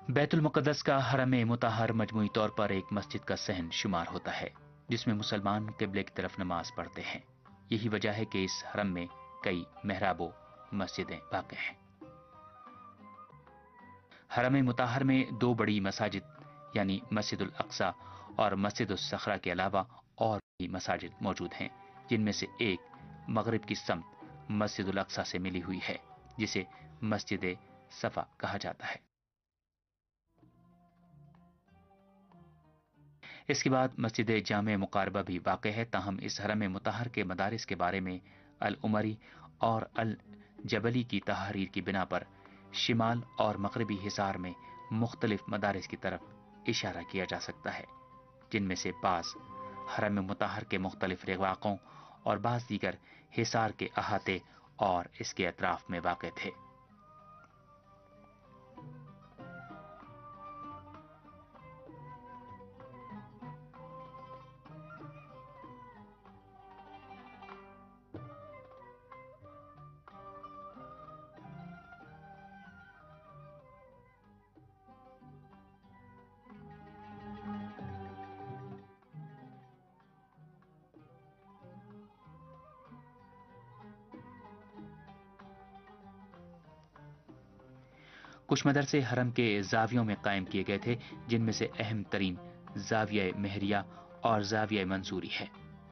बैतुल मुक़द्दस का हरम मुतहर मजमूई तौर पर एक मस्जिद का सहन शुमार होता है जिसमें मुसलमान किबले की तरफ नमाज पढ़ते हैं। यही वजह है कि इस हरम में कई मेहराबो मस्जिदें वाक़ हैं। हरम मुतहर में दो बड़ी मसाजिद यानी मस्जिदुल अक्सा और मस्जिदुस सखरा के अलावा और भी मसाजिद मौजूद हैं, जिनमें से एक मगरिब की समत मस्जिदुल अक्सा से मिली हुई है, जिसे मस्जिद सफा कहा जाता है। इसके बाद मस्जिद जामे मुकारबा भी वाक़ है। ताहम इस हरम मुतहर के मदारिस के बारे में अल उमरी और अल जबली की तहरीर की बिना पर शिमाल और मगरबी हिसार में मुख्तलिफ मदारिस की तरफ इशारा किया जा सकता है, जिनमें से बाज़ हरम मुतहर के मुख्तलिफ रिवाक़ों और बाज़ दीगर हिसार के अहाते और इसके अतराफ में वाक़ थे। कुछ मदरसे हरम के जावियों में कायम किए गए थे, जिनमें से अहम तरीन जाविया मेहरिया और जाविया मंसूरी है।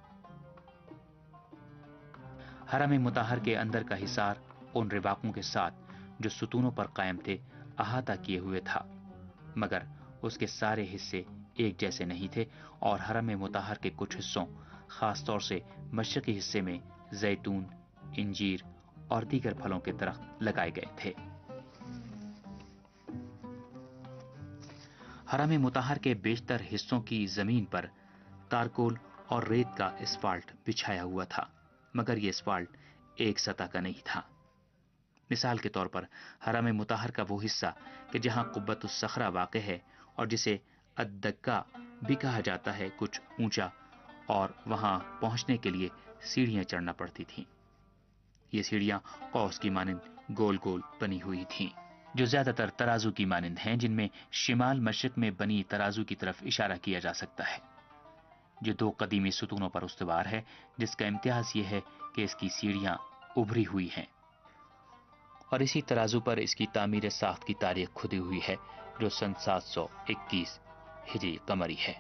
हरम मुतहर के अंदर का हिसार उन रिवाकों के साथ जो सुतूनों पर कायम थे अहाता किए हुए था, मगर उसके सारे हिस्से एक जैसे नहीं थे और हरम मुतहर के कुछ हिस्सों, खास तौर से मशरकी हिस्से में जैतून, इंजीर और दीगर फलों के दरख्त लगाए गए थे। हरम मुतहर के बेशतर हिस्सों की जमीन पर तारकोल और रेत का एस्फाल्ट बिछाया हुआ था, मगर यह एस्फाल्ट एक सतह का नहीं था। मिसाल के तौर पर हरम मुतहर का वो हिस्सा कि जहां कुब्बतुस सखरा वाक़ है और जिसे अद्दक्का भी कहा जाता है, कुछ ऊंचा और वहां पहुंचने के लिए सीढ़ियां चढ़ना पड़ती थीं। ये सीढ़ियां कौस की मानिंद गोल गोल बनी हुई थीं, जो ज्यादातर तराजू की मानिंद हैं, जिनमें शिमाल मशरिक में बनी तराजू की तरफ इशारा किया जा सकता है, जो दो कदीमी सुतूनों पर उस्तवार है, जिसका इम्तियाज ये है कि इसकी सीढ़ियां उभरी हुई हैं और इसी तराजू पर इसकी तामीर साख्त की तारीख खुदी हुई है, जो सन 721 हिजरी कमरी है।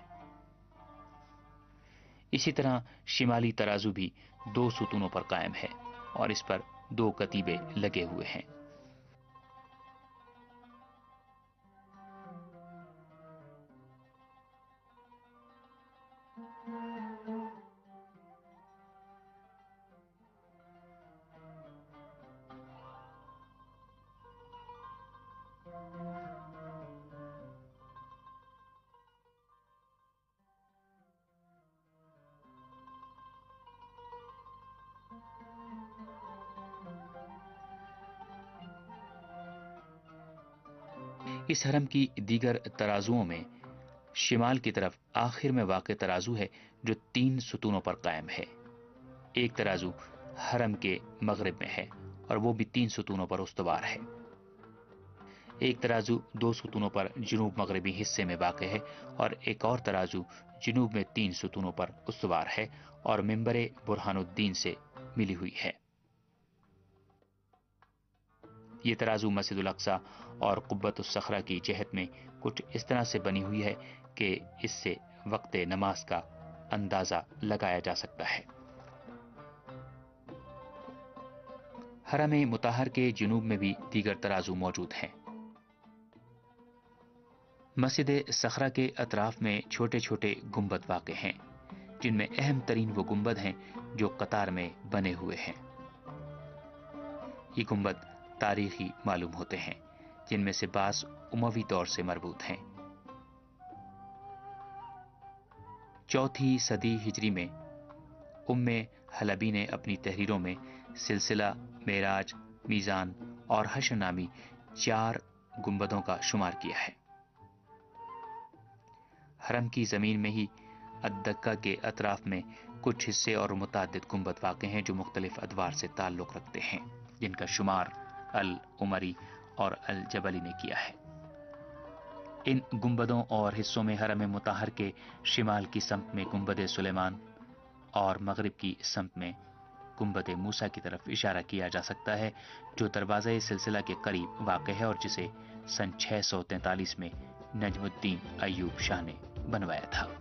इसी तरह शिमाली तराजू भी दो सुतूनों पर कायम है और इस पर दो कतीबे लगे हुए हैं। इस हरम की दीगर तराजुओं में शिमाल की तरफ आखिर में वाक़ तराजू है, जो 3 सुतूनों पर कायम है। एक तराजू हरम के मगरिब में है और वो भी 3 सुतूनों पर उस्तवार है। एक तराजू 2 सुतूनों पर जुनूब मगरबी हिस्से में वाक़ है और एक और तराजू जुनूब में 3 सुतूनों पर उस्तवार है और मिंबरे बुरहानुद्दीन से मिली हुई है। ये तराजू मस्जिदुल अक्सा और कुब्बतुस सखरा की जहत में कुछ इस तरह से बनी हुई है कि इससे वक्त नमाज का अंदाजा लगाया जा सकता है। हरम मुतहर के जुनूब में भी दीगर तराजू मौजूद हैं। मस्जिद सखरा के अतराफ में छोटे छोटे गुंबद वाक़ हैं, जिनमें अहम तरीन वो गुंबद हैं जो कतार में बने हुए हैं। ये गुंबद तारीखी मालूम होते हैं, जिनमें से बास उमवी दौर से मरबूत हैं। 4वीं सदी हिजरी में उम्मे हलबी ने अपनी तहरीरों में सिलसिला, मेराज, मीज़ान और हश्र नामी 4 गुंबदों का शुमार किया है। हरम की जमीन में ही अद्दक्का के अतराफ में कुछ हिस्से और मुताद्दिद गुंबद वाक़ हैं जो मुख्तलिफ अदवार से ताल्लुक़ रखते हैं, जिनका शुमार अल उमरी और अल जबली ने किया है। इन गुंबदों और हिस्सों में हरम मुताहर के शिमाल की समत में गुंबद सुलेमान और मगरिब की समत में गुंबद मूसा की तरफ इशारा किया जा सकता है, जो दरवाज़ा सिलसिला के करीब वाक़ है और जिसे सन 643 में नजमुद्दीन अय्यूब शाह ने बनवाया था।